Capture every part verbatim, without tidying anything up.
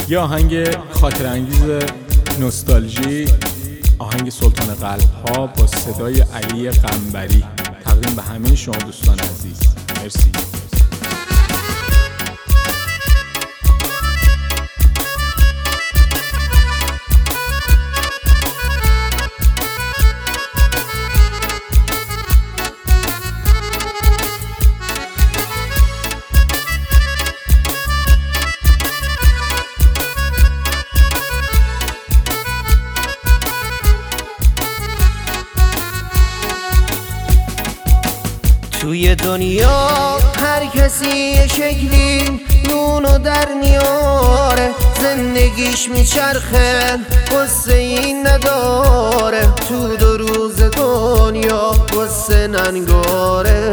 یه آهنگ خاطر انگیز نوستالژی، آهنگ سلطان قلب ها با صدای علی قنبری، تقدیم به همه شما دوستان عزیز. مرسی. توی دنیا هر کسی یه شکلی نونو در میاره، زندگیش میچرخه قصه این نداره. تو دو روز دنیا قصه ننگاره.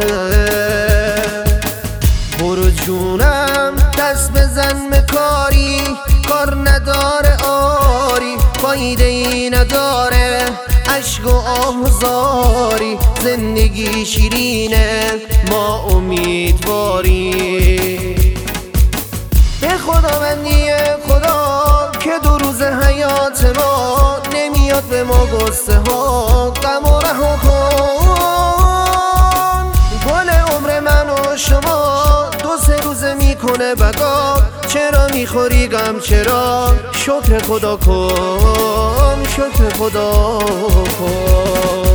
برو جونم دست بزن به کاری، کار نداره آری، فایده ای نداره عشق و آهزاری. زندگی شیرینه ما امیدواری. به خدا بندی خدا که دو روز حیات ما نمیاد به ما قصه ها. غم و رها کن گل عمر من و شما دو سه روزه میکنه بقا. چرا میخوری غم چرا؟ شکر خدا کن، شکر خدا کن.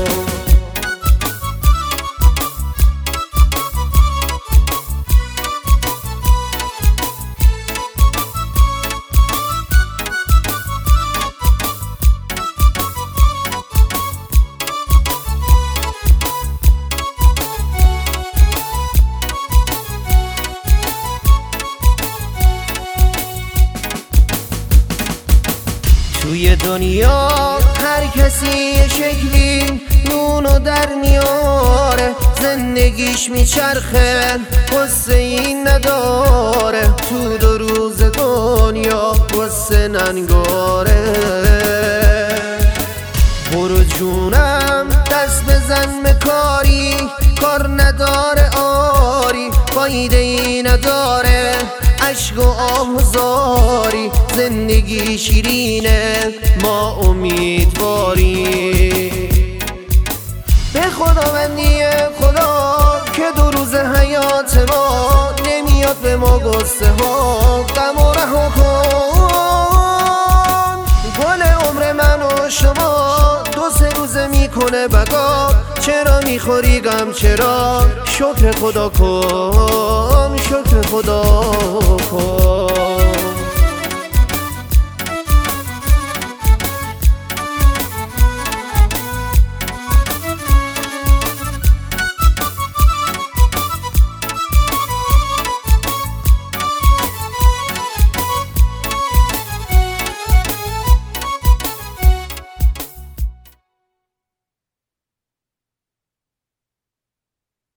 توی دنیا هر کسی یه شکلی نونو در میاره، زندگیش میچرخه قصه این نداره. تو دو روز دنیا قصه ننگاره. برو جونم دست بزن به کاری، کار نداره آری، فایده ای نداره عشق و آهزاری. زندگی شیرینه ما امیدواری. به خدا بندی خدا که دو روز حیات ما نمیاد به ما قصه ها. غم و رها کن گل عمر من و شما دو سه روزه میکنه بقا. چرا میخوری غم چرا؟ شکر خدا کن، شکر خدا